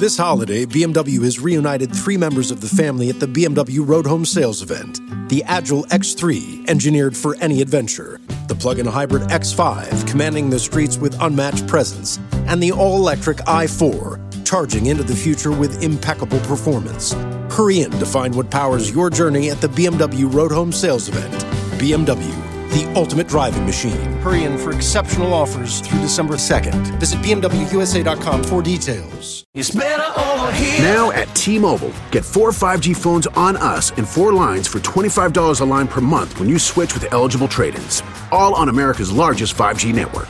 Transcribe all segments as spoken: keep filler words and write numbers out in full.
This holiday, B M W has reunited three members of the family at the B M W Road Home Sales event. The Agile X three, engineered for any adventure. The plug-in hybrid X five, commanding the streets with unmatched presence. And the all-electric i four, charging into the future with impeccable performance. Hurry in to find what powers your journey at the B M W Road Home Sales event. B M W, the ultimate driving machine. Hurry in for exceptional offers through December second. Visit B M W U S A dot com for details. It's better over here. Now at T-Mobile, get four five G phones on us and four lines for twenty-five dollars a line per month when you switch with eligible trade-ins. All on America's largest five G network.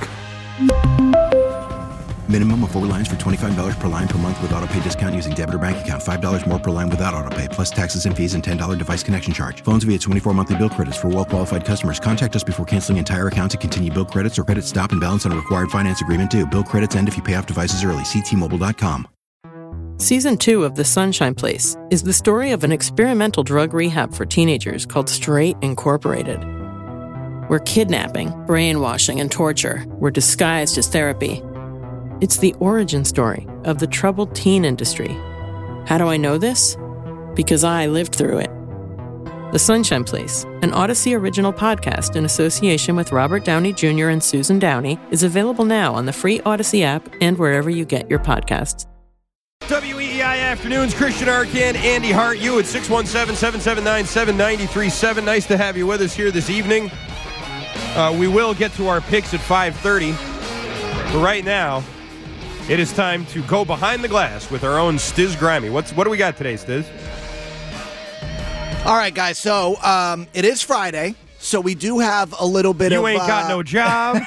Minimum of four lines for twenty-five dollars per line per month with autopay discount using debit or bank account. five dollars more per line without autopay, plus taxes and fees and ten dollars device connection charge. Phones via twenty-four monthly bill credits for well-qualified customers. Contact us before canceling entire account to continue bill credits or credit stop and balance on a required finance agreement due. Bill credits end if you pay off devices early. See T Mobile dot com. Season two of The Sunshine Place is the story of an experimental drug rehab for teenagers called Straight Incorporated, where kidnapping, brainwashing, and torture were disguised as therapy. It's the origin story of the troubled teen industry. How do I know this? Because I lived through it. The Sunshine Place, an Odyssey original podcast in association with Robert Downey Junior and Susan Downey, is available now on the free Odyssey app and wherever you get your podcasts. W E E I Afternoons, Christian Arcan, Andy Hart, you at six one seven, seven seven nine, seven nine three seven. Nice to have you with us here this evening. Uh, we will get to our picks at five thirty, but right now, it is time to go behind the glass with our own Stiz Grammy. What's what do we got today, Stiz? All right, guys. So um, it is Friday, so we do have a little bit you of. You ain't got uh, no job.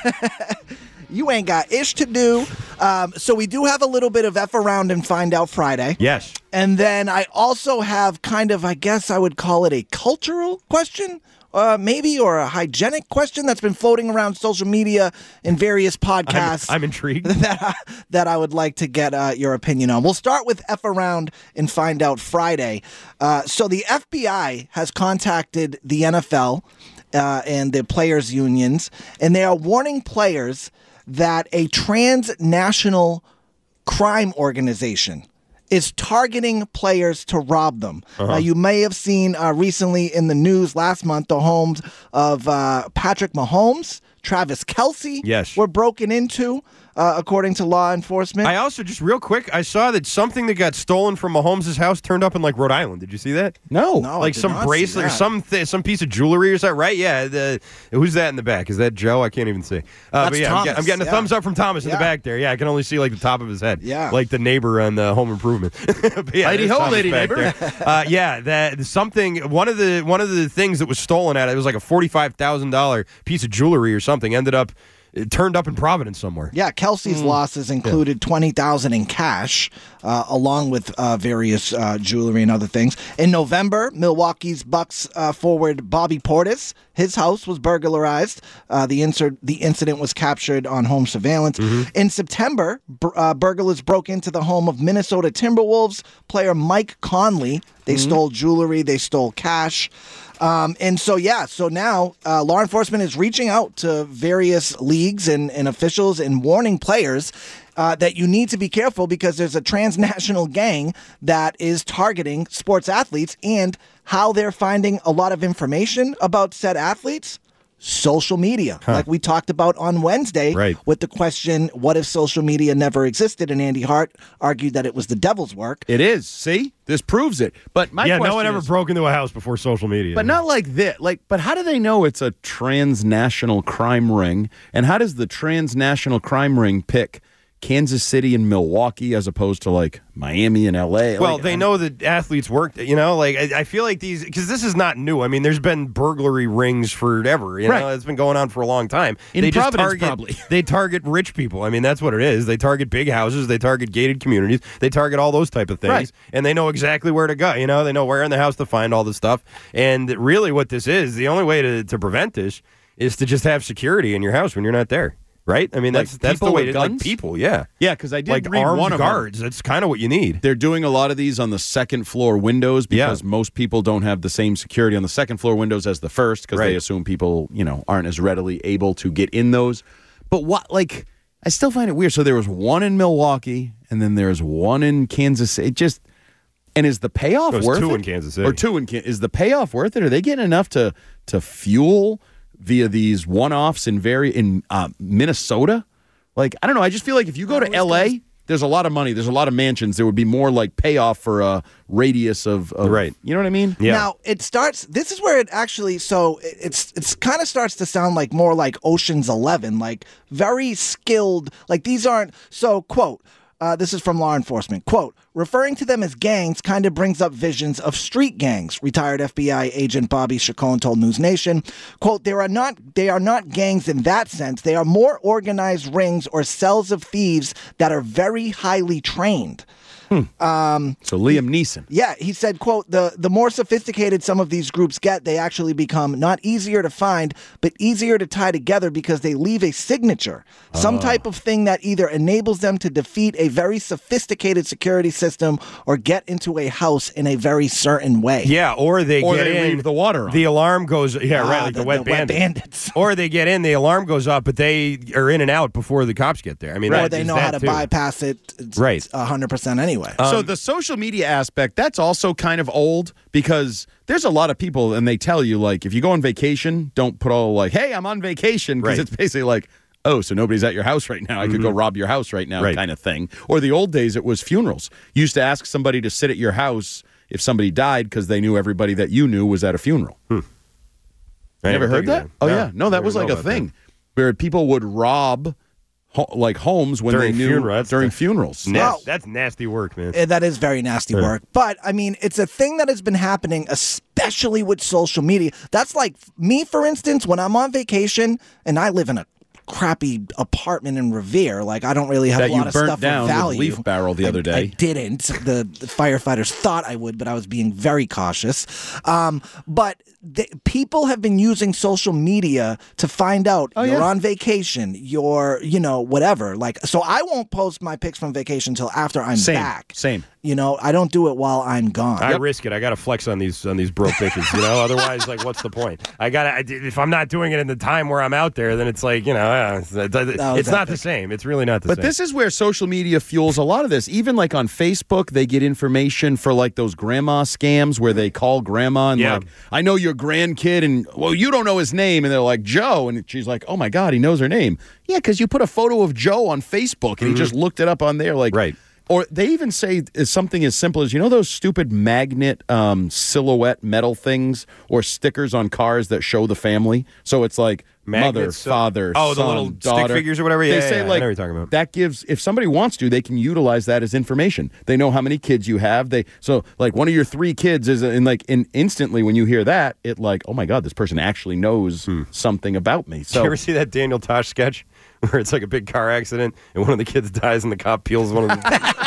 You ain't got ish to do. Um, so we do have a little bit of F around and find out Friday. Yes. And then I also have kind of, I guess I would call it a cultural question. Uh, maybe, or a hygienic question that's been floating around social media in various podcasts. I'm, I'm intrigued. That I, that I would like to get uh, your opinion on. We'll start with F around and find out Friday. Uh, so the F B I has contacted the N F L uh, and the players' unions, and they are warning players that a transnational crime organization is targeting players to rob them. Uh-huh. Uh, you may have seen uh, recently in the news last month the homes of uh, Patrick Mahomes, Travis Kelce yes. were broken into, uh, according to law enforcement. I also, just real quick, I saw that something that got stolen from Mahomes' house turned up in, like, Rhode Island. Did you see that? No. no like some bracelet or some th- some piece of jewelry or something, right? Yeah. The, who's that in the back? Is that Joe? I can't even see. Uh, That's but yeah, Thomas. I'm, get, I'm getting a yeah. thumbs up from Thomas in yeah. the back there. Yeah, I can only see, like, the top of his head. Yeah. Like the neighbor on the Home Improvement. yeah, lady ho, lady neighbor. uh, yeah, that something, one of the one of the things that was stolen at it, it was like a forty-five thousand dollars piece of jewelry or something, ended up It turned up in Providence somewhere. Yeah, Kelsey's mm. losses included yeah. twenty thousand dollars in cash, uh, along with uh, various uh, jewelry and other things. In November, Milwaukee's Bucks uh, forward Bobby Portis, his house was burglarized. Uh, the, insert, the incident was captured on home surveillance. Mm-hmm. In September, bur- uh, burglars broke into the home of Minnesota Timberwolves player Mike Conley. They mm-hmm. stole jewelry. They stole cash. Um, and so, yeah, so now uh, law enforcement is reaching out to various leagues and, and officials and warning players uh, that you need to be careful because there's a transnational gang that is targeting sports athletes, and how they're finding a lot of information about said athletes. Social media, huh. like we talked about on Wednesday, right. with the question, what if social media never existed? And Andy Hart argued that it was the devil's work. It is. See? This proves it. But my yeah, question no one ever is, broke into a house before social media. But not like this. Like, but how do they know it's a transnational crime ring? And how does the transnational crime ring pick Kansas City and Milwaukee as opposed to like Miami and L A? Well, like, they I'm, know that athletes work, you know, like I, I feel like these, because this is not new. I mean, there's been burglary rings forever, you know, right. it's been going on for a long time. In they Providence, just target, probably. They target rich people. I mean, that's what it is. They target big houses, they target gated communities, they target all those type of things, right. and they know exactly where to go, you know, they know where in the house to find all this stuff. And really what this is, the only way to, to prevent this is to just have security in your house when you're not there. Right? I mean, like that's that's the way to guns? like people, yeah. Yeah, because I did like read armed one of guards. them. That's kind of what you need. They're doing a lot of these on the second floor windows because yeah. most people don't have the same security on the second floor windows as the first because right. they assume people, you know, aren't as readily able to get in those. But what, like, I still find it weird. So there was one in Milwaukee, and then there's one in Kansas City. It just and is the payoff There's worth two it? in Kansas City. Or two in Kansas. Is the payoff worth it? Are they getting enough to to fuel via these one-offs in very in uh, Minnesota? Like, I don't know. I just feel like if you go to L A, there's a lot of money. There's a lot of mansions. There would be more like payoff for a radius of, of right. You know what I mean? Yeah. Now it starts. This is where it actually. So it- it's it's kind of starts to sound like more like Ocean's Eleven, like very skilled. Like these aren't. So quote. Uh, this is from law enforcement. Quote, referring to them as gangs kind of brings up visions of street gangs, retired F B I agent Bobby Chacon told News Nation. Quote, they are not they are not gangs in that sense. They are more organized rings or cells of thieves that are very highly trained. Um, so Liam Neeson. Yeah, he said, quote, the, the more sophisticated some of these groups get, they actually become not easier to find, but easier to tie together because they leave a signature, some type of thing that either enables them to defeat a very sophisticated security system or get into a house in a very certain way. Yeah, or they Or get they in. leave the water on. The alarm goes. Yeah, Ah, right, like the, the- wet the wet bandits. bandits. Or they get in, the alarm goes up, but they are in and out before the cops get there. I mean, Or that they is know that how to too. bypass it it's- Right. it's one hundred percent anyway. so the social media aspect, that's also kind of old because there's a lot of people and they tell you, like, if you go on vacation, don't put all like, hey, I'm on vacation, because Right. it's basically like, oh, so nobody's at your house right now. I could go rob your house right now Right. kind of thing. Or the old days, it was funerals. You used to ask somebody to sit at your house if somebody died because they knew everybody that you knew was at a funeral. I You never didn't heard think of that? Oh, No, yeah. No, that never was like know a about thing where people would rob ho- like homes when During they knew funeral, that's during the- funerals. that. Nas- Well- that's nasty work, man. Eh, That is very nasty work. But, I mean, it's a thing that has been happening, especially with social media. That's like me, for instance, when I'm on vacation and I live in a crappy apartment in Revere, like I don't really have That a lot you of burnt stuff down of with value. Leaf Barrel the I- other day. I didn't. The, the firefighters thought I would, but I was being very cautious. Um, but the, people have been using social media to find out Oh, you're yeah. on vacation, you're, you know, whatever. Like, so I won't post my pics from vacation until after I'm Same. back. Same. You know, I don't do it while I'm gone. I risk it. I got to flex on these on these broke bitches, you know. Otherwise, like, what's the point? I got to. If I'm not doing it in the time where I'm out there, then it's like, you know, uh, it's, it's was not the epic. same. It's really not the But same. this is where social media fuels a lot of this. Even like on Facebook, they get information for like those grandma scams where they call grandma and Yeah. like, I know your grandkid, and well, you don't know his name, and they're like Joe, and she's like, oh my god, he knows her name. Yeah, because you put a photo of Joe on Facebook, and he just looked it up on there, like Right. Or they even say is something as simple as, you know, those stupid magnet um, silhouette metal things or stickers on cars that show the family. So it's like mother, Magnets, so- father, Oh, the son, little stick daughter. figures or whatever? They Yeah, say yeah, yeah. I like know what you're talking about. that gives, if somebody wants to, they can utilize that as information. They know how many kids you have. They so like one of your three kids is and like in instantly when you hear that, it like, oh my god, this person actually knows something about me. Did So you ever see that Daniel Tosh sketch where it's like a big car accident and one of the kids dies and the cop peels one of the.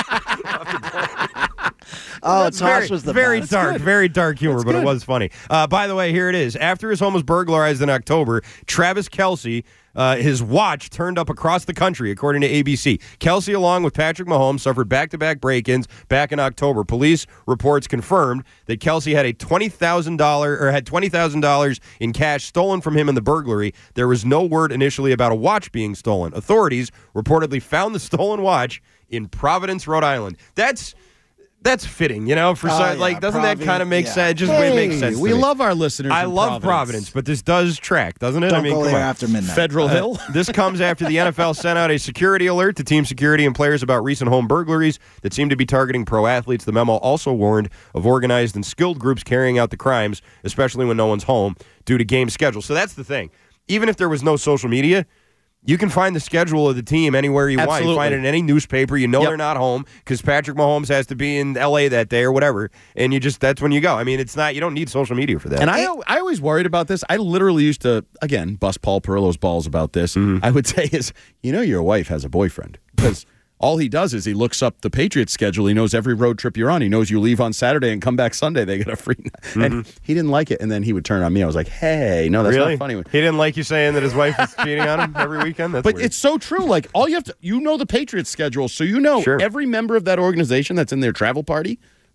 oh, That's Tosh very, was the very best. dark, very dark humor, but it was funny. Uh, by the way, here it is. After his home was burglarized in October, Travis Kelce, uh, his watch turned up across the country, according to A B C. Kelce, along with Patrick Mahomes, suffered back-to-back break-ins back in October. Police reports confirmed that Kelce had a twenty thousand dollars or had twenty thousand dollars in cash stolen from him in the burglary. There was no word initially about a watch being stolen. Authorities reportedly found the stolen watch in Providence, Rhode Island. That's that's fitting, you know. For Oh, so, yeah, like, doesn't that Provi- kind of make yeah. sense? Just hey, it makes sense. to we me. love our listeners. I in love Providence. but this does track, doesn't it? Don't I mean, go come there on. after midnight. Federal Hill. This comes after the N F L sent out a security alert to team security and players about recent home burglaries that seem to be targeting pro athletes. The memo also warned of organized and skilled groups carrying out the crimes, especially when no one's home due to game schedule. So that's the thing. Even if there was no social media, you can find the schedule of the team anywhere you want. Absolutely. You find it in any newspaper. You know Yep. they're not home because Patrick Mahomes has to be in L A that day or whatever, and you just that's when you go. I mean, it's not you don't need social media for that. And I, I always worried about this. I literally used to, again, bust Paul Perillo's balls about this. I would say is, you know, your wife has a boyfriend because all he does is he looks up the Patriots schedule. He knows every road trip you're on. He knows you leave on Saturday and come back Sunday. They get a free. And he didn't like it. And then he would turn on me. I was like, hey, no, that's really not funny. He didn't like you saying that his wife is cheating on him every weekend. That's But weird. it's so true. Like, all you have to, you know the Patriots schedule, so you know Sure. every member of that organization that's in their travel party.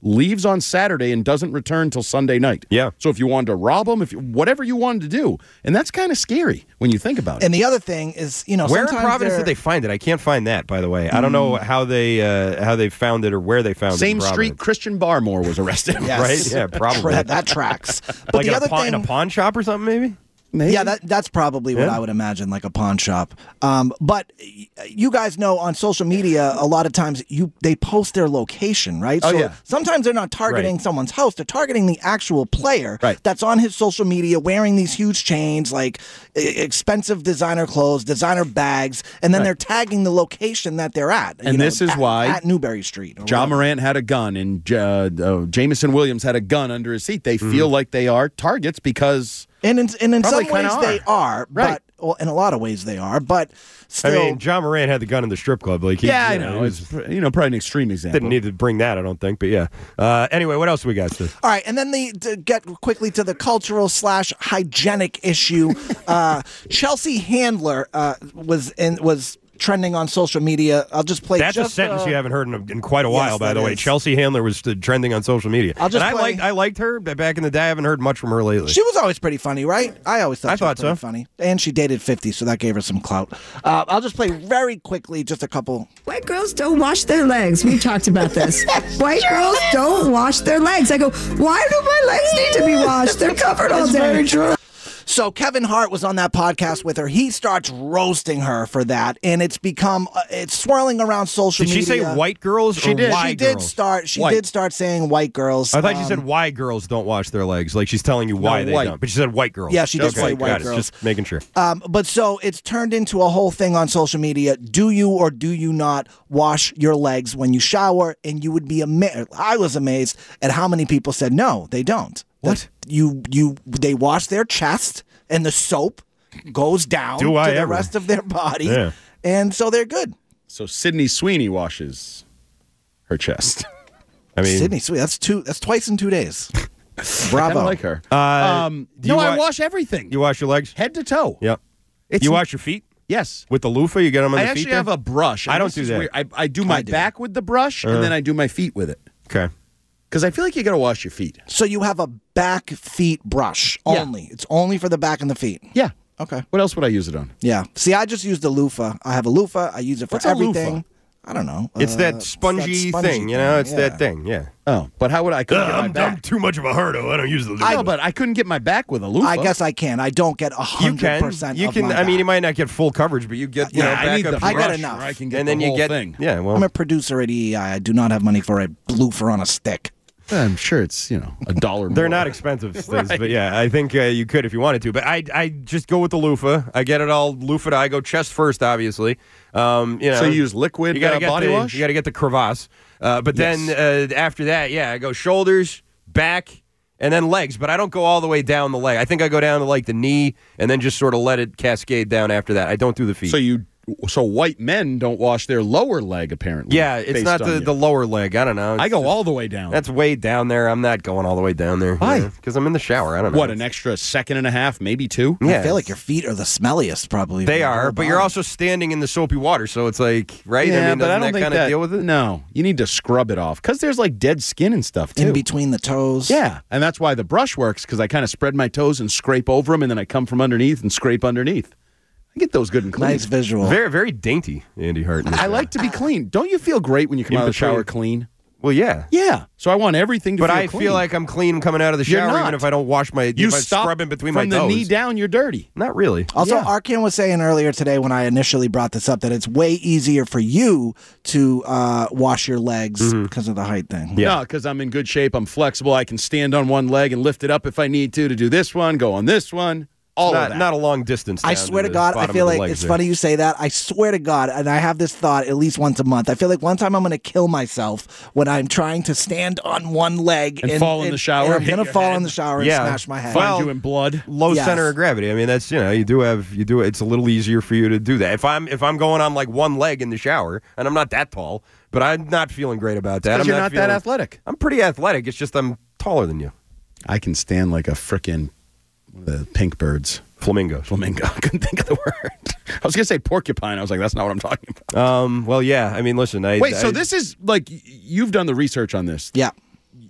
leaves on Saturday and doesn't return till Sunday night. Yeah. So if you wanted to rob them, if you, whatever you wanted to do, and that's kind of scary when you think about it. And the other thing is, you know, Where in sometimes Providence they're- did they find it? I can't find that, by the way. I don't know how they uh, how they found it or where they found Same it. Same street Christian Barmore was arrested. Yes. right? Yeah, probably. That, that tracks. But like the in, other a pawn, thing, in a pawn shop or something, maybe? Maybe. yeah, that that's probably what Yeah. I would imagine, like a pawn shop. Um, but y- you guys know on social media, a lot of times you they post their location, right? Oh, so yeah. sometimes they're not targeting Right. someone's house; they're targeting the actual player Right. that's on his social media wearing these huge chains, like e- expensive designer clothes, designer bags, and then Right. they're tagging the location that they're at. And you know, this is at- why at Newberry Street. or John whatever. Morant had a gun, and uh, uh, Jameson Williams had a gun under his seat. They feel like they are targets because And in, and in some Probably ways kinda they are, Right. but well, in a lot of ways they are, but I still. mean, John Moran had the gun in the strip club. Like, he, yeah, I you know he was- it's you know probably an extreme example. didn't need to bring that, I don't think. But yeah. Uh, anyway, what else we got? Sid? All right, and then the to get quickly to the cultural slash hygienic issue. Uh, Chelsea Handler uh, was in was trending on social media. I'll just play. That's just, a sentence uh, you haven't heard in, in quite a while, yes, by that the way. is. Chelsea Handler was uh, trending on social media. I'll just and I play- liked I liked her but back in the day. I haven't heard much from her lately. She was always pretty funny, right? I always thought I she was thought pretty so. funny, and she dated fifty, so that gave her some clout. Uh, I'll just play very quickly, just a couple. White girls don't wash their legs. We talked about this. White girls don't wash their legs. I go, why do my legs need to be washed? They're covered all It's day. very true. So Kevin Hart was on that podcast with her. He starts roasting her for that, and it's become uh, it's swirling around social Did she media. say white girls She or did. why she did girls? start. She White. did start saying white girls. I thought she Um, said why girls don't wash their legs. Like she's telling you why they white. don't. But she said white girls. Yeah, she did Okay, say white got it. girls. Just making sure. Um, but so it's turned into a whole thing on social media. Do you or do you not wash your legs when you shower? And you would be amazed. I was amazed at how many people said no, they don't. What? That you you they wash their chest and the soap goes down Do to I the ever. rest of their body, Yeah. and so they're good. So Sydney Sweeney washes her chest. I mean, Sydney, sweet. That's two. That's twice in two days. I Bravo. kinda like her. Uh, um, do no, you I wa- wash everything, you wash your legs? head to toe. Yep. It's You wash your feet yes. with the loofah? You get them on I the actually feet there? have a brush. I and don't this do is that. weird. I, I do my I do. back with the brush, Uh-huh. and then I do my feet with it. Okay. Because I feel like you got to wash your feet. So you have a back feet brush Yeah. only. It's only for the back and the feet. Yeah. Okay. What else would I use it on? Yeah. See, I just use the loofah. I have a loofah. I use it for What's a loofah? everything. I don't know. It's Uh, that it's spongy, that spongy thing, you know? It's yeah. that thing, yeah. Oh, but how would I? I couldn't get my I'm, back. I'm too much of a hardo. I don't use the loofah. I know, but I couldn't get my back with a loofah. I guess I can. I don't get a you hundred can. percent. You of can. my I mean, you back. might not get full coverage, but you get. You yeah, know, I back need up the to I get brush enough. where I can get and then the you whole get. thing. Yeah, well, I'm a producer at E E I. I do not have money for a loofah on a stick. I'm sure it's you know a dollar. they're more. not expensive, Stiz, but yeah, I think uh, you could if you wanted to. But I, I just go with the loofah. I get it all loofah. I go chest first, obviously. Um, you know, So you use liquid you gotta uh, get body the, wash. You got to get the crevasse. Uh, but then uh, after that, yeah, I go shoulders, back, and then legs. But I don't go all the way down the leg. I think I go down to like the knee, and then just sort of let it cascade down after that. I don't do the feet. So you, so white men don't wash their lower leg apparently. yeah, it's based not on the, you. the lower leg. I don't know. I It's go just- all the way down. That's way down there. I'm not going all the way down there. Why? Because I'm in the shower. I don't know. what an extra second and a half, maybe two. Yeah. I feel like your feet are the smelliest, probably. They of your are, whole but you're body. also standing in the soapy water, so it's like, right? Yeah, I mean, but I doesn't don't that think kind of that, deal with it? No, you need to scrub it off because there's like dead skin and stuff too. in between the toes. Yeah, and that's why the brush works because I kind of spread my toes and scrape over them, and then I come from underneath and scrape underneath. I get those good and clean. Nice visual. Very, very dainty, Andy Hart. I like to be clean. Don't you feel great when you come In out of the between. shower clean? Well, yeah. Yeah. So I want everything to But feel I clean. feel like I'm clean coming out of the You're shower, not. even if I don't wash my, you if I stop scrub in between from my the toes. knee down, you're dirty. Not really. Also, Yeah. Arkin was saying earlier today when I initially brought this up that it's way easier for you to uh, wash your legs because of the height thing. Mm-hmm. Yeah. No, because I'm in good shape. I'm flexible. I can stand on one leg and lift it up if I need to to do this one, go on this one. All not, of that. not a long distance. I down swear to the God, I bottom feel of the like legs it's there. funny you say that. I swear to God, and I have this thought at least once a month. I feel like one time I'm going to kill myself when I'm trying to stand on one leg And fall in the shower, and I'm hit going to your fall head. in the shower and Yeah. smash my head. Find Well, you in blood. Low Yes. center of gravity. I mean, that's you know, you do have you do. It's a little easier for you to do that. If I'm if I'm going on like one leg in the shower, and I'm not that tall, but I'm not feeling great about that. Because I'm you're not that feeling- athletic. I'm pretty athletic. It's just I'm taller than you. I can stand like a frickin' the pink birds. Flamingos. Flamingo. I couldn't think of the word. I was going to say porcupine. I was like, that's not what I'm talking about. Um. Well, yeah. I mean, listen. I, Wait, so I- this is like y- you've done the research on this. Yeah.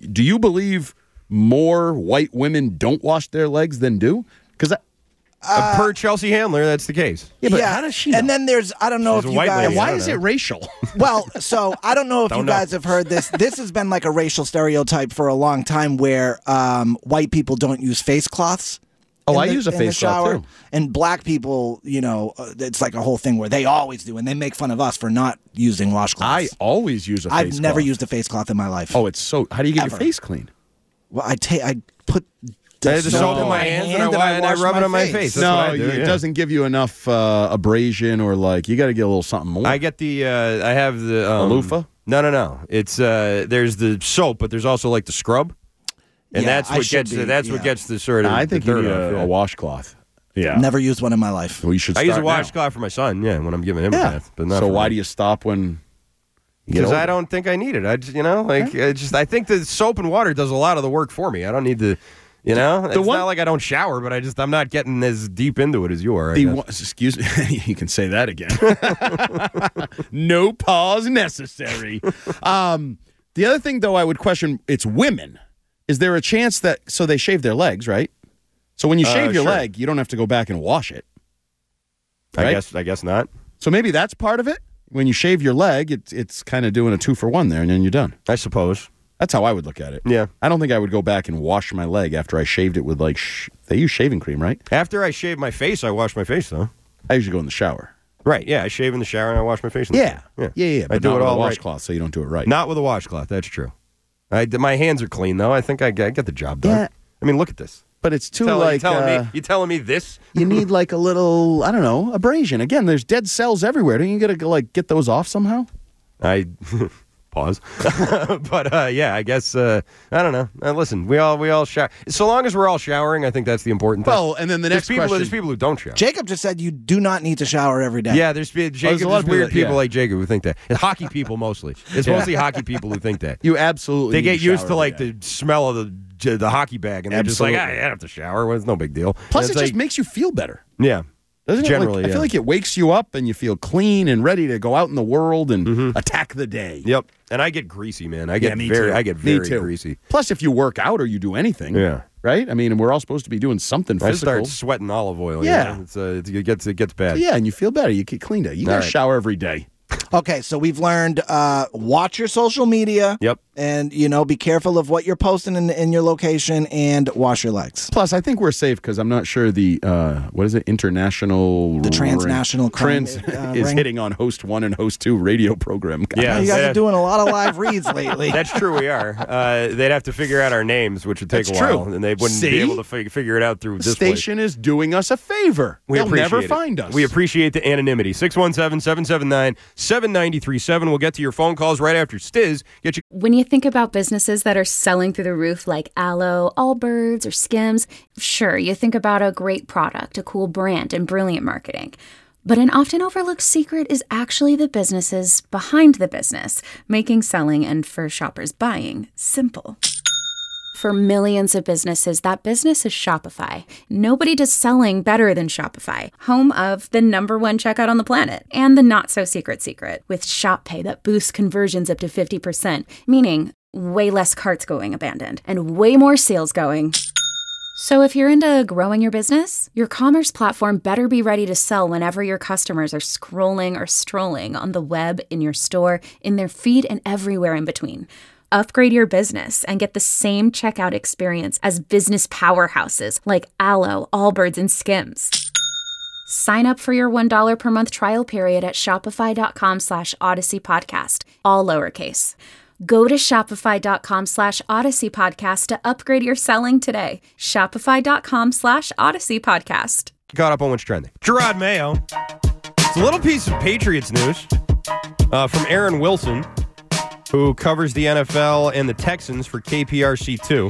do you believe more white women don't wash their legs than do? Because uh, per Chelsea Handler, that's the case. Yeah, but yeah. how does she And know? then there's, I don't know She's if a you white guys. lady. Why I don't is know. it racial? Well, so I don't know if Don't you know. guys have heard this. This has been like a racial stereotype for a long time where um, white people don't use face cloths. Oh, in I the- use a in the face cloth, shower. too. And black people, you know, uh, it's like a whole thing where they always do, and they make fun of us for not using I washcloths. always use a face I've never cloth. used a face cloth in my life. Oh, it's so. How do you get Ever. your face clean? Well, I take, I put I had the No. soap in my hands and I, wa- and I wash rub it my on my face. face. That's no, what I do, it yeah. doesn't give you enough uh, abrasion or like you got to get a little something more. I get the. Uh, I have the um, A loofah? No, no, no. It's uh, there's the soap, but there's also like the scrub, and Yeah, that's I what should gets. be, The, that's what yeah. gets the sort of. I think the you dirt need off, a, yeah. a washcloth. Yeah, never used one in my life. Well, you should. I Start use a now. washcloth for my son. Yeah, when I'm giving him a Yeah. bath, but not So for why me. do you stop when? you get Because I older? don't think I need it. I just, you know, like I just I think the soap and water does a lot of the work for me. I don't need to, you know. It's one- not like I don't shower, but I just I'm not getting as deep into it as you are. I The guess. one, excuse me, you can say that again. No pause necessary. Um, the other thing, though, I would question: it's women. Is there a chance that so they shave their legs, right? So when you Uh, shave your sure. leg, you don't have to go back and wash it. I right? guess I guess not. So maybe that's part of it. When you shave your leg, it's it's kind of doing a two for one there, and then you're done. I suppose. That's how I would look at it. Yeah. I don't think I would go back and wash my leg after I shaved it with like sh- they use shaving cream, right? After I shave my face, I wash my face though. I usually go in the shower. Right. Yeah. I shave in the shower and I wash my face. In the Yeah, shower. yeah, yeah. yeah I but do not it with all a right. washcloth, so you don't do it right. Not with a washcloth. That's true. I, my hands are clean though. I think I, I get the job done. Yeah. I mean, look at this. But it's too Tell- like you telling uh, me you telling me this? you need like a little I don't know abrasion. Again, there's dead cells everywhere. Don't you got to like get those off somehow? I pause. But uh, yeah, I guess uh, I don't know. Uh, listen, we all we all shower. So long as we're all showering, I think that's the important thing. Well, and then the there's next people, question. there's people who don't shower. Jacob just said you do not need to shower every day. Yeah, there's, Jacob, there's a lot there's of weird people that- people yeah. like Jacob who think that. It's hockey people mostly. It's Yeah. mostly hockey people who think that. You absolutely They need get used shower to like every the day. smell of the the hockey bag, and they're just like, ah, Absolutely. I don't have to shower. Well, it's no big deal. Plus, And it it's just like, makes you feel better. yeah, Doesn't generally. it? Like, I yeah. feel like it wakes you up and you feel clean and ready to go out in the world and Mm-hmm. attack the day. Yep. And I get greasy, man. I get Yeah, me very, too. I get Me very too. greasy. Plus, if you work out or you do anything, Yeah. right? I mean, we're all supposed to be doing something I physical. start sweating olive oil. Yeah. you know? it's, uh, it's, it gets it gets bad. yeah, and you feel better. You get cleaned out. You got to All right. shower every day. Okay, so we've learned uh, watch your social media. Yep. And, you know, be careful of what you're posting in, in your location and wash your legs. Plus, I think we're safe because I'm not sure the uh, what is it international The transnational crime, trans uh, is ring. hitting on host one and host two radio program. Yeah. You guys Yeah. are doing a lot of live reads lately. That's true. We are. Uh, they'd have to figure out our names, which would take That's a while, true. and they wouldn't See? be able to fig- figure it out through The this place. station is doing us a favor. We They'll appreciate never it. find us. We appreciate the anonymity. six one seven, seven seven nine, seven nine three seven. We'll get to your phone calls right after Stiz. Get you. When you think about businesses that are selling through the roof like Aloe, Allbirds, or Skims, sure, you think about a great product, a cool brand, and brilliant marketing. But an often overlooked secret is actually the businesses behind the business, making selling and for shoppers buying simple. For millions of businesses, that business is Shopify. Nobody does selling better than Shopify, home of the number one checkout on the planet and the not-so-secret secret with Shop Pay that boosts conversions up to fifty percent, meaning way less carts going abandoned and way more sales going. So if you're into growing your business, your commerce platform better be ready to sell whenever your customers are scrolling or strolling on the web, in your store, in their feed, and everywhere in between. Upgrade your business and get the same checkout experience as business powerhouses like Aloe, Allbirds, and Skims. Sign up for your one dollar per month trial period at shopify.com slash Odyssey Podcast, all lowercase. Go to shopify.com slash Odyssey Podcast to upgrade your selling today. Shopify.com slash Odyssey Podcast. Caught up on what's trending. Gerard Mayo. It's a little piece of Patriots news uh, from Aaron Wilson, who covers the N F L and the Texans for K P R C two.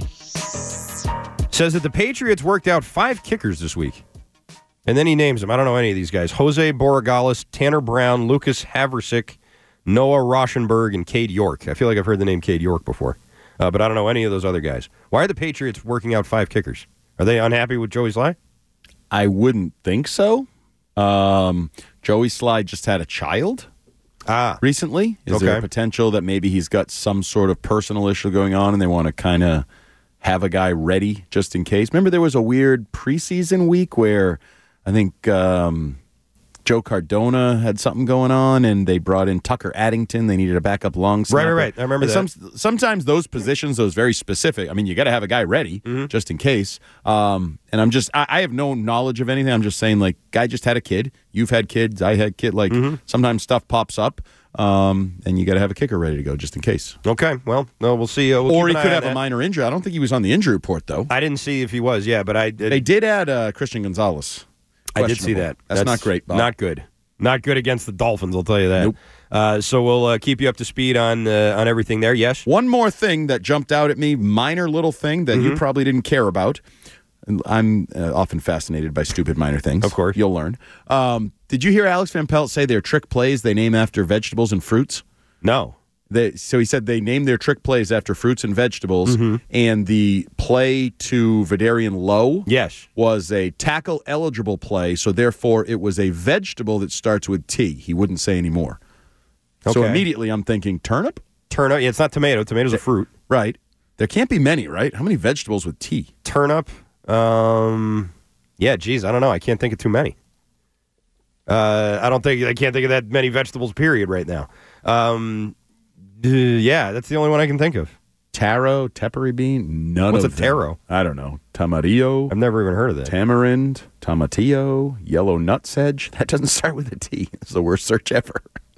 Says that the Patriots worked out five kickers this week. And then he names them. I don't know any of these guys. Jose Borregales, Tanner Brown, Lucas Haversick, Noah Rauschenberg, and Cade York. I feel like I've heard the name Cade York before, uh, but I don't know any of those other guys. Why are the Patriots working out five kickers? Are they unhappy with Joey Sly? I wouldn't think so. Um, Joey Sly just had a child. Ah. recently. Is there Okay. a potential that maybe he's got some sort of personal issue going on and they want to kind of have a guy ready just in case? Remember there was a weird preseason week where I think um, Joe Cardona had something going on and they brought in Tucker Addington. They needed a backup long snapper. Right, right, right. I remember And that. Some, sometimes those positions, those very specific, I mean, you got to have a guy ready Mm-hmm. just in case. Um, and I'm just, I, I have no knowledge of anything. I'm just saying, like, guy just had a kid. You've had kids. I had kid. Like, Mm-hmm. sometimes stuff pops up. Um, and you got to have a kicker ready to go just in case. Okay, well, no, we'll see. Uh, we'll Or keep he an could eye have on a that. minor injury. I don't think he was on the injury report, though. I didn't see if he was, yeah, but I did. They did add uh, Christian Gonzalez. I did see that. That's, not great, Bob. Not good. Not good against the Dolphins, I'll tell you that. Nope. Uh, so we'll uh, keep you up to speed on uh, on everything there, yes? One more thing that jumped out at me, minor little thing that Mm-hmm. you probably didn't care about. And I'm uh, often fascinated by stupid minor things. Of course. You'll learn. Um, did you hear Alex Van Pelt say their trick plays they name after vegetables and fruits? No. They, so he said they named their trick plays after fruits and vegetables, Mm-hmm. and the play to Vidarian Lowe Yes. was a tackle-eligible play, so therefore it was a vegetable that starts with T. He wouldn't say any more. So Okay. immediately I'm thinking, turnip? Turnip. Yeah, it's not tomato. Tomato's a fruit. Right. There can't be many, right? How many vegetables with T? Turnip. Um, yeah, geez, I don't know. I can't think of too many. Uh, I don't think I can't think of that many vegetables. Period. Right now. Um, uh, yeah, that's the only one I can think of. Taro, tepary bean, none What's of a them. taro? I don't know. Tamarillo, I've never even heard of that. tamarind, tomatillo, yellow nutsedge. That doesn't start with a T. It's the worst search ever.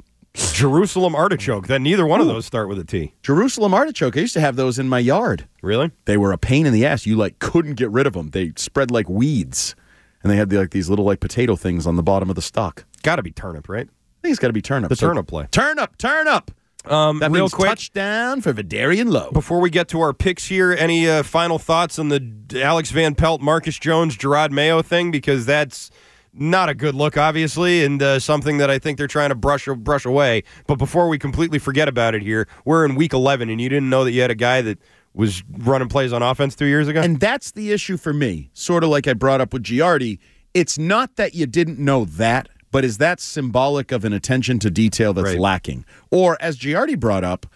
Jerusalem artichoke. Then neither one of those start with a T. Jerusalem artichoke. I used to have those in my yard. Really? They were a pain in the ass. You like couldn't get rid of them. They spread like weeds, and they had the, like these little like potato things on the bottom of the stalk. Got to be turnip, right? I think it's got to be turnip. The So- turnip play. Turnip, turnip. Um, That real means quick, touchdown for Vidarian Lowe. before we get to our picks here, any uh, final thoughts on the Alex Van Pelt, Marcus Jones, Gerard Mayo thing? Because that's not a good look, obviously, and uh, something that I think they're trying to brush brush away. But before we completely forget about it here, we're in week eleven, and you didn't know that you had a guy that was running plays on offense two years ago? And that's the issue for me. Sort of like I brought up with Giardi. It's not that you didn't know that, but is that symbolic of an attention to detail that's Right. lacking? Or, as Giardi brought up,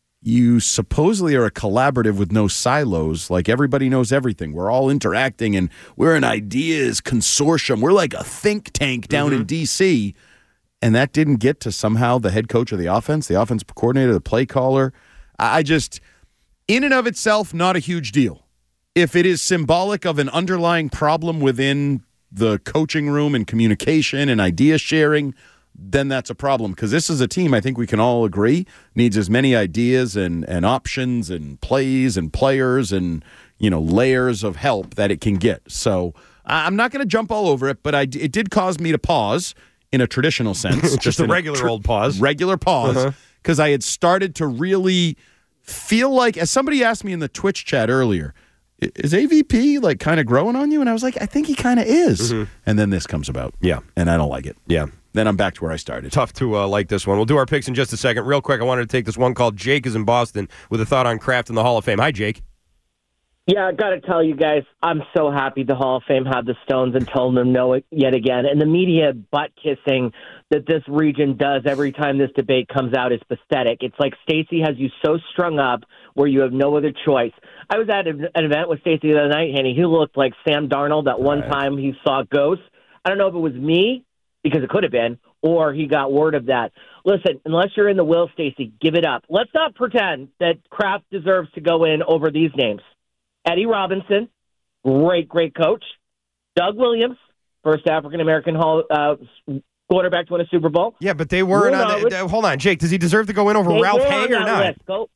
you supposedly are a collaborative with no silos. Like everybody knows everything. We're all interacting, and we're an ideas consortium. We're like a think tank down in D C, and that didn't get to somehow the head coach of the offense, the offense coordinator, the play caller. I I just, in and of itself, not a huge deal. If it is symbolic of an underlying problem within the coaching room and communication and idea sharing, then that's a problem. Because this is a team, I think we can all agree, needs as many ideas and, and options and plays and players and, you know, layers of help that it can get. So I- I'm not going to jump all over it, but I, it did cause me to pause in a traditional sense. Just a in regular old pause. Regular pause. Because I had started to really feel like, as somebody asked me in the Twitch chat earlier, "I- is A V P like kind of growing on you?" And I was like, I think he kind of is. And then this comes about. Yeah. And I don't like it. Yeah. Then I'm back to where I started. Tough to uh, like this one. We'll do our picks in just a second. Real quick, I wanted to take this one called Jake is in Boston with a thought on Kraft in the Hall of Fame. Hi, Jake. Yeah, I got to tell you guys, I'm so happy the Hall of Fame had the Stones and told them no yet again. And the media butt kissing that this region does every time this debate comes out is pathetic. It's like Stacey has you so strung up where you have no other choice. I was at an event with Stacey the other night, and he looked like Sam Darnold that one Right. time he saw ghosts. I don't know if it was me, because it could have been, or he got word of that. Listen, unless you're in the will, Stacey, give it up. Let's not pretend that Kraft deserves to go in over these names. Eddie Robinson, great, great coach. Doug Williams, first African-American Hall, uh, quarterback to win a Super Bowl. Yeah, but they weren't Ron on. Arledge- Uh, hold on, Jake. Does he deserve to go in over They Ralph were Hay on or that not? list. Go,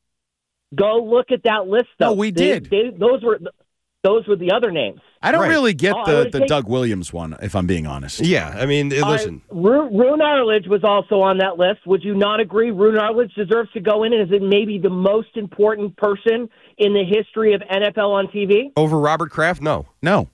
go look at that list, though. No, we They- did. They, those were those were the other names. I don't Right. really get Oh, I the, would the take- Doug Williams one, if I'm being honest. Yeah, I mean, uh, listen. Uh, Ru- Rune Arledge was also on that list. Would you not agree? Rune Arledge deserves to go in as it maybe the most important person in the history of N F L on T V. Over Robert Kraft? No. No.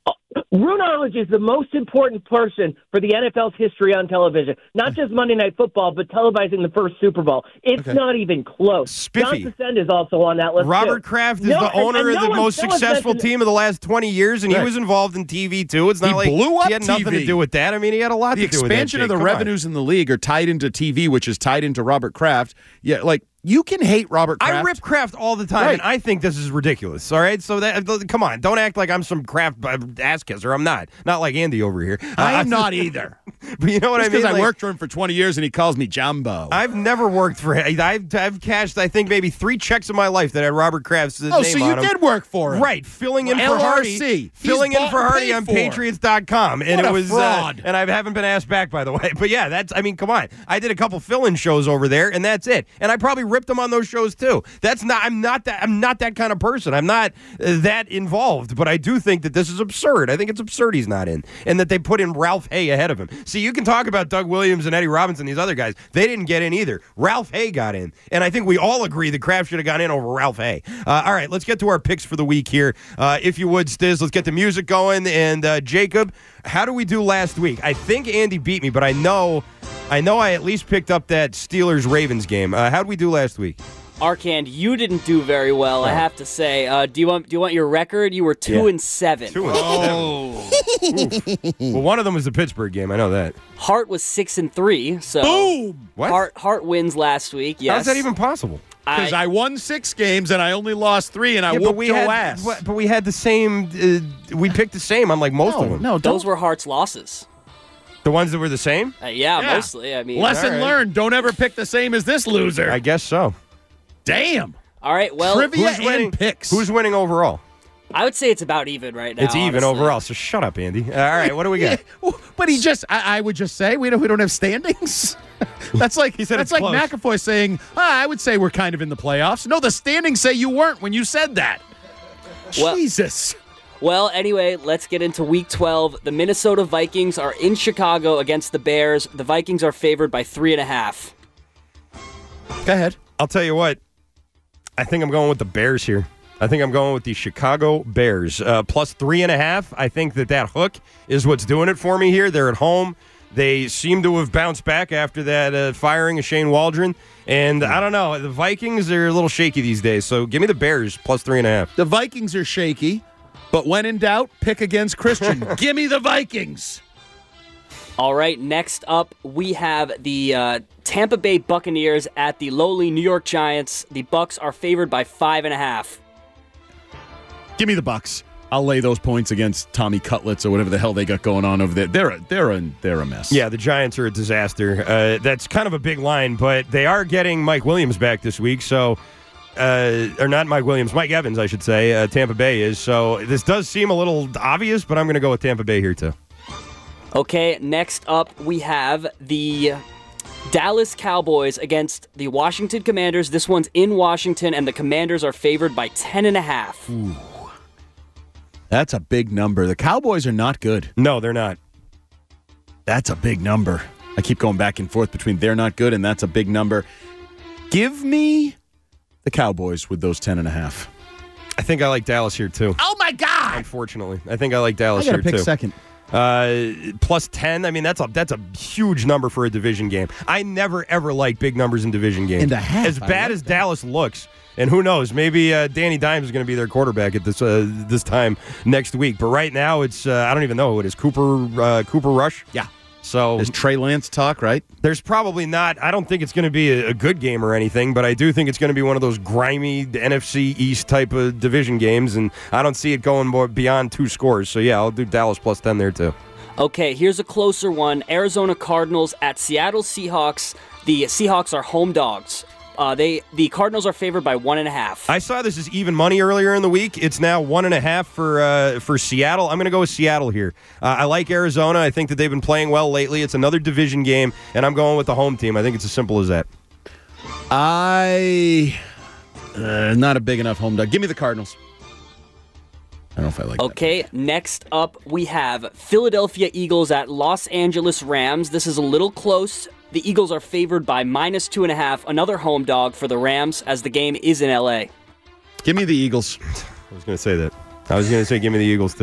Roone Arledge is the most important person for the N F L's history on television. Not just Monday Night Football, but televising the first Super Bowl. It's okay. Not even close. Spiffy. John Facenda is also on that list, Robert too. Kraft is no, the owner and, and of the no most one, successful no team of the last twenty years, and right. he was involved in T V, too. It's not he like blew up he had nothing T V. to do with that. I mean, he had a lot the to do with that. The expansion of the Come revenues on. in the league are tied into T V, which is tied into Robert Kraft. Yeah, like, you can hate Robert Kraft. I rip Kraft all the time, right. and I think this is ridiculous. All right, so that come on, don't act like I'm some Kraft ass kisser. I'm not. Not like Andy over here. I am uh, not either. But you know what Just I mean? Because I like, worked for him for twenty years, and he calls me Jumbo. I've never worked for him. I've, I've cashed, I think, maybe three checks in my life that had Robert Kraft's oh, name on so you them. did work for him, right? Filling in L for R Hardy, C. filling He's in for Hardy on for. Patriots dot com, and what it a was fraud. Uh, and I haven't been asked back, by the way. But yeah, that's. I mean, come on. I did a couple fill-in shows over there, and that's it. And I probably ripped them on those shows too. That's not. I'm not that. I'm not that kind of person. I'm not uh, that involved. But I do think that this is absurd. I think it's absurd he's not in, and that they put in Ralph Hay ahead of him. See, you can talk about Doug Williams and Eddie Robinson, these other guys. They didn't get in either. Ralph Hay got in, and I think we all agree that Kraft should have gone in over Ralph Hay. Uh, all right, let's get to our picks for the week here. Uh, if you would, Stiz, let's get the music going. And uh, Jacob, how do we do last week? I think Andy beat me, but I know, I know, I at least picked up that Steelers Ravens game. Uh, how did we do last week? Arcand, you didn't do very well, I have to say. Uh, do you want do you want your record? You were two Yeah. and seven. Two and oh. seven. Well, one of them was the Pittsburgh game. I know that. Hart was six and three. So boom. What? Hart Hart wins last week. Yes. How's that even possible? Because I, I won six games and I only lost three, and I yeah, whooped but we your had, ass. But, but we had the same. Uh, we picked the same on like most no, of them. No, those were Hart's losses. The ones that were the same? Uh, yeah, Yeah. mostly. I mean, Lesson all right. learned: don't ever pick the same as this loser. I guess so. Damn. All right. Well, Trivia Who's and winning? picks. Who's winning overall? I would say it's about even right now. It's even honestly. overall. So shut up, Andy. All right, what do we got? Yeah, but he just, I, I would just say, we don't, we don't have standings. That's like He said that's it's like close. McAvoy saying, ah, I would say we're kind of in the playoffs. No, the standings say you weren't when you said that. Well- Jesus. Well, anyway, let's get into Week twelve. The Minnesota Vikings are in Chicago against the Bears. The Vikings are favored by three and a half. Go ahead. I'll tell you what. I think I'm going with the Bears here. I think I'm going with the Chicago Bears. Uh, plus three and a half. I think that that hook is what's doing it for me here. They're at home. They seem to have bounced back after that uh, firing of Shane Waldron. And I don't know. The Vikings are a little shaky these days. So give me the Bears plus three and a half. The Vikings are shaky, but when in doubt, pick against Christian. Give me the Vikings. All right, next up, we have the uh, Tampa Bay Buccaneers at the lowly New York Giants. The Bucs are favored by five and a half. Give me the Bucks. I'll lay those points against Tommy Cutlets or whatever the hell they got going on over there. They're a, they're a, they're a mess. Yeah, the Giants are a disaster. Uh, that's kind of a big line, but they are getting Mike Williams back this week. So, uh, or not Mike Williams, Mike Evans, I should say. Uh, Tampa Bay is. So this does seem a little obvious, but I'm going to go with Tampa Bay here too. Okay, next up, we have the Dallas Cowboys against the Washington Commanders. This one's in Washington, and the Commanders are favored by ten and a half. Ooh. That's a big number. The Cowboys are not good. No, they're not. That's a big number. I keep going back and forth between they're not good and that's a big number. Give me the Cowboys with those ten and a half. I think I like Dallas here too. Oh my God! Unfortunately, I think I like Dallas I gotta here pick too. second. Uh, plus ten. I mean, that's a that's a huge number for a division game. I never ever like big numbers in division games. In the half, as I bad like as that. Dallas looks, and who knows? Maybe uh, Danny Dimes is going to be their quarterback at this uh, this time next week. But right now, it's uh, I don't even know who it is. Cooper uh, Cooper Rush. Yeah. So There's Trey Lance talk, right? there's probably not. I don't think it's going to be a, a good game or anything, but I do think it's going to be one of those grimy N F C East type of division games, and I don't see it going more beyond two scores. So yeah, I'll do Dallas plus ten there too. Okay, here's a closer one. Arizona Cardinals at Seattle Seahawks. The Seahawks are home dogs. Uh, they the Cardinals are favored by one and a half. I saw this as even money earlier in the week. It's now one and a half for uh, for Seattle. I'm going to go with Seattle here. Uh, I like Arizona. I think that they've been playing well lately. It's another division game, and I'm going with the home team. I think it's as simple as that. I uh, not a big enough home dog. Give me the Cardinals. I don't know if I like that. Okay, next up we have Philadelphia Eagles at Los Angeles Rams. This is a little close. The Eagles are favored by minus two and a half, another home dog for the Rams, as the game is in L A. Give me the Eagles. I was going to say that. I was going to say give me the Eagles too.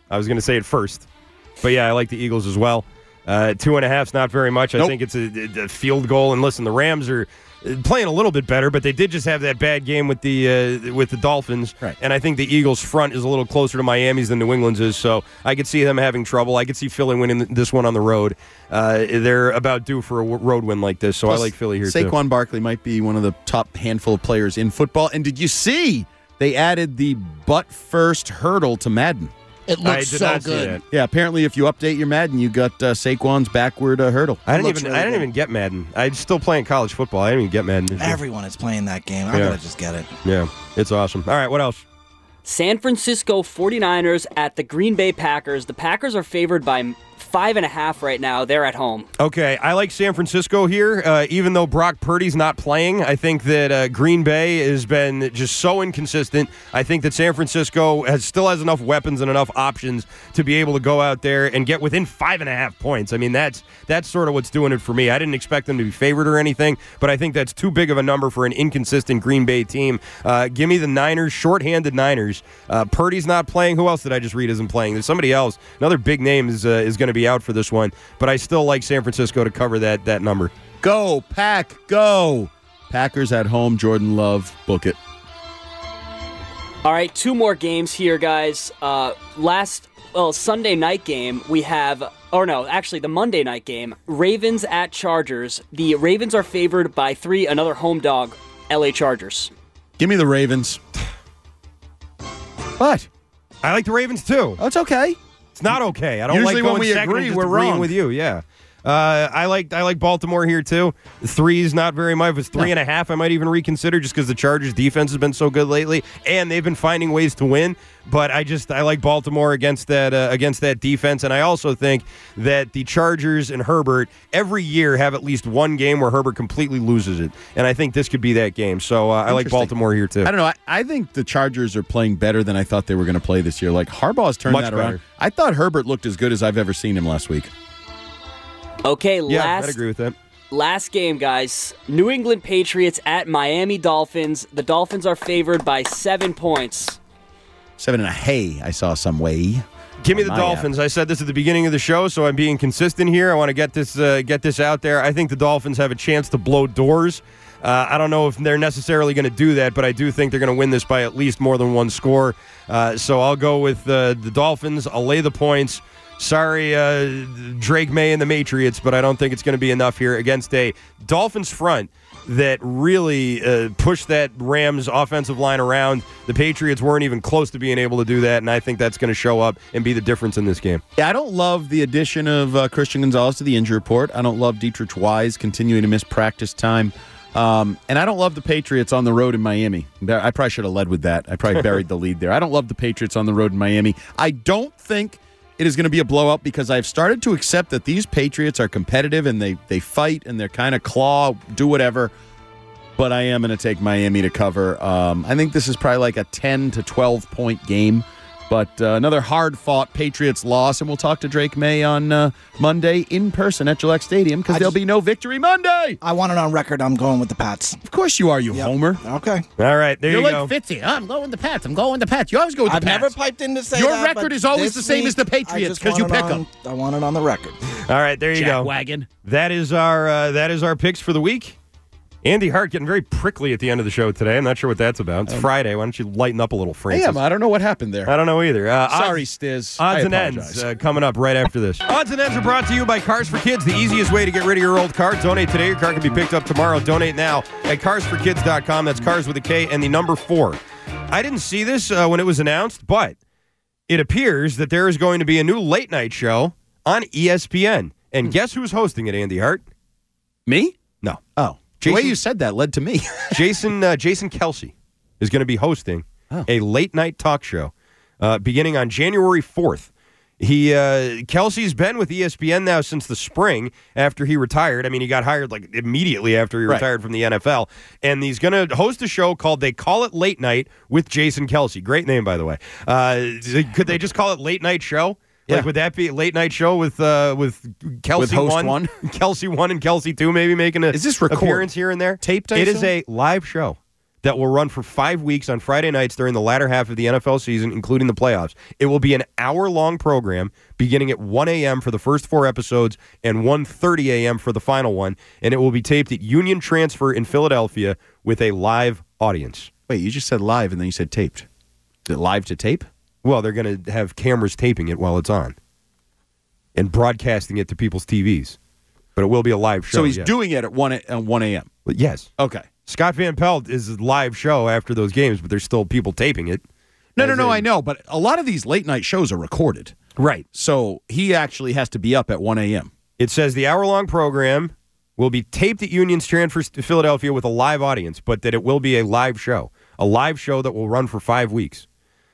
I was going to say it first. But, yeah, I like the Eagles as well. Uh, two and a half's not very much. I Nope. think it's a, a field goal. And, listen, the Rams are playing a little bit better, but they did just have that bad game with the uh, with the Dolphins. Right. And I think the Eagles' front is a little closer to Miami's than New England's is, so I could see them having trouble. I could see Philly winning this one on the road. Uh, they're about due for a road win like this, so Plus, I like Philly here, too. Saquon Barkley might be one of the top handful of players in football. And did you see they added the butt-first hurdle to Madden? It I looks did so not see good. that. Yeah, apparently if you update your Madden, you got uh, Saquon's backward uh, hurdle. I didn't Looks even really I didn't good. even get Madden. I'm still playing college football. I didn't even get Madden. Everyone is playing that game. I Yeah. gotta just get it. Yeah, it's awesome. All right, what else? San Francisco forty-niners at the Green Bay Packers. The Packers are favored by five and a half right now. They're at home. Okay, I like San Francisco here, uh, even though Brock Purdy's not playing. I think that uh, Green Bay has been just so inconsistent. I think that San Francisco has still has enough weapons and enough options to be able to go out there and get within five and a half points. I mean, that's that's sort of what's doing it for me. I didn't expect them to be favored or anything, but I think that's too big of a number for an inconsistent Green Bay team. Uh, give me the Niners, shorthanded Niners. Uh, Purdy's not playing. Who else did I just read isn't playing? There's somebody else. Another big name is uh, is going to be out for this one, but I still like San Francisco to cover that that number. Go, Pack, go. Packers at home, Jordan Love, book it. All right, two more games here, guys. Uh, last, well, Sunday night game, we have, or no, actually the Monday night game, Ravens at Chargers. The Ravens are favored by three, another home dog, L A Chargers. Give me the Ravens. What? I like the Ravens too. Oh, it's okay. It's not okay. I don't Usually like when going we second agree, and just we're agreeing wrong. with you. Yeah. Uh, I like I like Baltimore here too. The three's not very much. If it's three No. and a half, I might even reconsider just because the Chargers defense has been so good lately, and they've been finding ways to win. But I just I like Baltimore against that uh, against that defense, and I also think that the Chargers and Herbert every year have at least one game where Herbert completely loses it, and I think this could be that game. So uh, I like Interesting. Baltimore here too. I don't know. I, I think the Chargers are playing better than I thought they were going to play this year. Like, Harbaugh's turned Much that around. better. I thought Herbert looked as good as I've ever seen him last week. Okay, Yeah, last I'd agree with that. last game, guys. New England Patriots at Miami Dolphins. The Dolphins are favored by seven points. Seven and a hay, I saw some way. Give me the on my Dolphins. I said this at the beginning of the show, so I'm being consistent here. I want to get this uh, get this out there. I think the Dolphins have a chance to blow doors. Uh, I don't know if they're necessarily going to do that, but I do think they're going to win this by at least more than one score. Uh, so I'll go with uh, the Dolphins. I'll lay the points. Sorry, uh, Drake May and the Matriots, but I don't think it's going to be enough here against a Dolphins front that really uh, pushed that Rams offensive line around. The Patriots weren't even close to being able to do that, and I think that's going to show up and be the difference in this game. Yeah, I don't love the addition of uh, Christian Gonzalez to the injury report. I don't love Dietrich Wise continuing to miss practice time. Um, and I don't love the Patriots on the road in Miami. I probably should have led with that. I probably buried the lead there. I don't love the Patriots on the road in Miami. I don't think it is going to be a blowout because I've started to accept that these Patriots are competitive and they, they fight and they're kind of claw, do whatever. But I am going to take Miami to cover. Um, I think this is probably like a ten to twelve point game. But uh, another hard-fought Patriots loss, and we'll talk to Drake May on uh, Monday in person at Gillette Stadium because I there'll just- be no victory Monday. I want it on record. I'm going with the Pats. Of course you are, you Yep. homer. Okay. All right, there You're you like go. Fitzy. I'm going with the Pats. I'm going with the Pats. You always go with the I've Pats. never piped in to say Your that, record but is always this the same as the week, I Patriots just 'cause you want it pick 'em. on- I want it on the record. All right, there you go. Jackwagon. That is our uh, that is our picks for the week. Andy Hart getting very prickly at the end of the show today. I'm not sure what that's about. It's Friday. Why don't you lighten up a little, I Francis? am. I don't know what happened there. I don't know either. Uh, Sorry, odds, Stiz. I Odds and apologize. ends uh, coming up right after this. Odds and ends are brought to you by Cars for Kids, the easiest way to get rid of your old car. Donate today. Your car can be picked up tomorrow. Donate now at cars for kids dot com. That's cars with a K and the number four. I didn't see this uh, when it was announced, but it appears that there is going to be a new late night show on E S P N. And guess who's hosting it, Andy Hart? Me? No. Oh. Jason- the way you said that led to me. Jason uh, Jason Kelsey is going to be hosting Oh. a late night talk show uh, beginning on January fourth. He uh, Kelsey's been with E S P N now since the spring after he retired. I mean, he got hired like immediately after he Right. retired from the N F L, and he's going to host a show called "They Call It Late Night" with Jason Kelsey. Great name, by the way. Uh, could they just call it Late Night Show? Yeah. Like, would that be a late night show with uh, with Kelsey With host one, one? Kelsey one, and Kelsey two, maybe making a Is this recorded? appearance here and there? Taped, I It is assume? a live show. that will run for five weeks on Friday nights during the latter half of the N F L season, including the playoffs. It will be an hour-long program beginning at one a.m. for the first four episodes and one thirty a.m. for the final one, and it will be taped at Union Transfer in Philadelphia with a live audience. Wait, you just said live and then you said taped. Is it live to tape? Well, they're going to have cameras taping it while it's on and broadcasting it to people's T Vs. But it will be a live show. So he's yeah. doing it at one a.m.? Yes. Okay. Scott Van Pelt is a live show after those games, but there's still people taping it. No, no, no, I know. But a lot of these late-night shows are recorded. Right. So he actually has to be up at one a.m. It says the hour-long program will be taped at Union's Transfer to Philadelphia with a live audience, but that it will be a live show. A live show that will run for five weeks.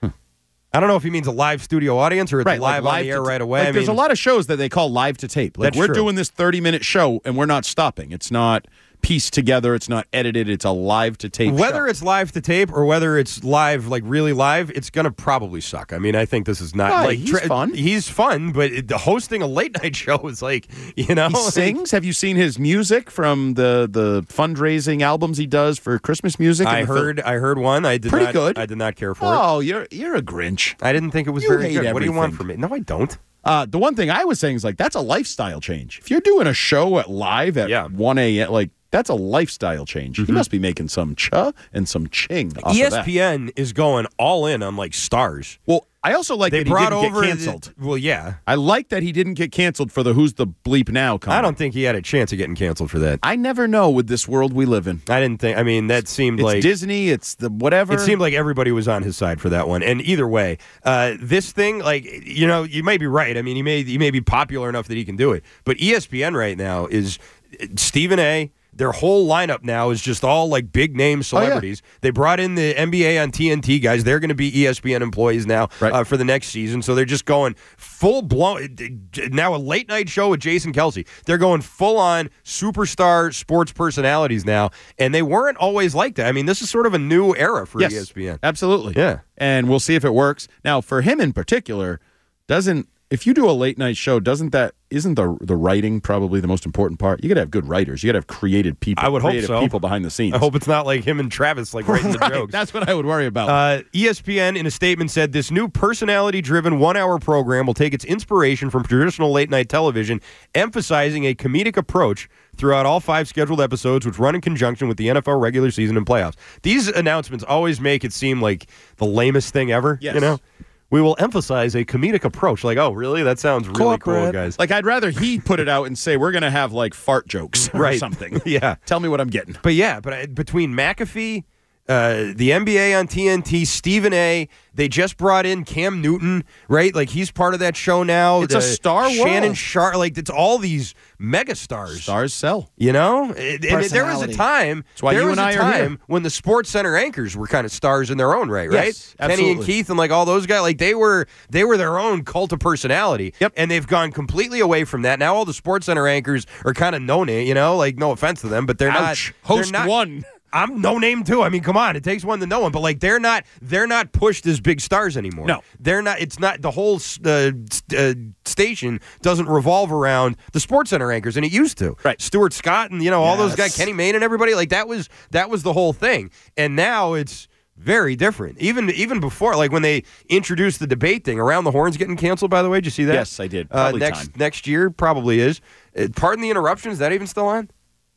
I don't know if he means a live studio audience or it's right, live, like on live the air to, right away. Like I there's mean, a lot of shows that they call live to tape. Like That's we're true. doing this thirty-minute show and we're not stopping. It's not pieced together. It's not edited. It's a live to tape Whether show. it's live to tape or whether it's live, like really live, it's going to probably suck. I mean, I think this is not Why? like He's fun. He's fun, but it, the hosting a late night show is like, you know, He sings. Have you seen his music from the, the fundraising albums he does for Christmas music? I in the heard, Phil- I heard one. I did Pretty not, good. I did not care for it. Oh, you're you're a Grinch. I didn't think it was You very hate good. What do you want everything. from me? No, I don't. Uh, the one thing I was saying is like that's a lifestyle change. If you're doing a show at live at Yeah. one a.m., like that's a lifestyle change. Mm-hmm. He must be making some cha and some ching. Off E of S P N that. is going all in on like stars. Well, I also like They that he brought didn't over get canceled. The, well, yeah. I like that he didn't get canceled for the "Who's the Bleep Now" comment. I don't think he had a chance of getting canceled for that. I never know with this world we live in. I didn't think. I mean, that seemed It's like Disney. It's the whatever. It seemed like everybody was on his side for that one. And either way, uh, this thing, like, you know, you may be right. I mean, he may he may be popular enough that he can do it. But E S P N right now is Stephen A. Their whole lineup now is just all like big name celebrities. Oh, yeah. They brought in the N B A on T N T guys. They're going to be E S P N employees now right. uh, for the next season. So they're just going full blown. Now a late night show with Jason Kelsey. They're going full on superstar sports personalities now. And they weren't always like that. I mean, this is sort of a new era for yes, E S P N. Absolutely. Yeah. And we'll see if it works. Now, for him in particular, doesn't if you do a late night show, doesn't that isn't the the writing probably the most important part? You got to have good writers. You got to have created people. I would hope creative so. People behind the scenes. I hope it's not like him and Travis like writing right. the jokes. That's what I would worry about. Uh, E S P N in a statement said this new personality-driven one-hour program will take its inspiration from traditional late-night television, emphasizing a comedic approach throughout all five scheduled episodes, which run in conjunction with the N F L regular season and playoffs. These announcements always make it seem like the lamest thing ever. Yes. You know. We will emphasize a comedic approach. Like, oh, really? That sounds really Corporate. cool, guys. Like, I'd rather he put it out and say, we're going to have, like, fart jokes or Right. something. Yeah. Tell me what I'm getting. But, yeah, but uh, between McAfee, uh, the N B A on T N T, Stephen A., they just brought in Cam Newton, right? Like, he's part of that show now. It's The a star world. Shannon Sharp. Like, it's all these mega stars. Stars sell. You know? And there was a Personality. time, That's why there you was and a I are time here. when the Sports Center anchors were kind of stars in their own right, right? Yes, Kenny and absolutely. Keith and like all those guys, like they were they were their own cult of personality. Yep. And they've gone completely away from that. Now all the Sports Center anchors are kind of no name, you know, like no offense to them, but they're Ouch. not Host they're not, one. I'm no name too. I mean, come on, it takes one to know one. But like, they're not they're not pushed as big stars anymore. No, they're not. It's not the whole uh, uh, station doesn't revolve around the Sports Center anchors, and it used to. Right, Stuart Scott and you know all those Yes. guys, Kenny Mayne and everybody. Like that was that was the whole thing. And now it's very different. Even even before, like when they introduced the debate thing, Around the Horn's getting canceled. By the way, did you see that? Yes, I did. Uh, Probably next time. next year probably is. Uh, pardon the interruption. Is that even still on?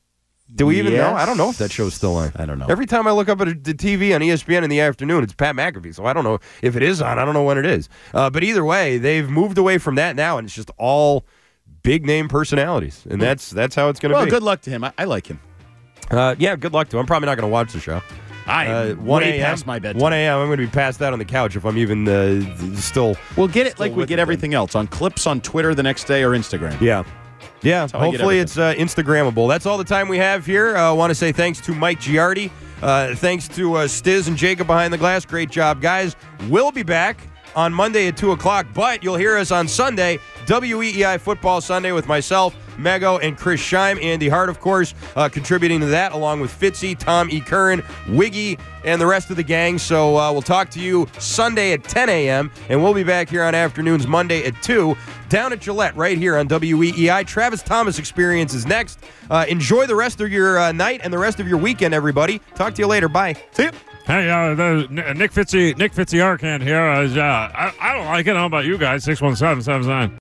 Do we even know? Yes. I don't know if that show's still on. I don't know. Every time I look up at the T V on E S P N in the afternoon, it's Pat McAfee. So I don't know if it is on. I don't know when it is. Uh, but either way, they've moved away from that now, and it's just all big name personalities, and that's that's how it's going to Well, be. good luck to him. I, I like him. Uh, yeah, good luck to him. I'm probably not going to watch the show. I Uh, way past my bedtime. one a.m. I'm going to be passed out on the couch if I'm even uh, still. We'll get it still like we with get it everything else on clips on Twitter the next day or Instagram. Yeah. Yeah, how I get hopefully it's uh, Instagrammable. That's all the time we have here. I uh, want to say thanks to Mike Giardi. Uh, thanks to uh, Stiz and Jacob behind the glass. Great job, guys. We'll be back on Monday at two o'clock, but you'll hear us on Sunday W E E I Football Sunday with myself, Mego, and Chris Scheim. Andy Hart, of course, uh, contributing to that, along with Fitzy, Tom E. Curran, Wiggy, and the rest of the gang. So uh, we'll talk to you Sunday at ten a.m., and we'll be back here on afternoons Monday at two, down at Gillette, right here on W E E I. Travis Thomas Experience is next. Uh, enjoy the rest of your uh, night and the rest of your weekend, everybody. Talk to you later. Bye. See you. Hey, uh, the, Nick Fitzy, Nick Fitzy Arcand here. Uh, I, I don't like it. How about you guys? six one seven, seven nine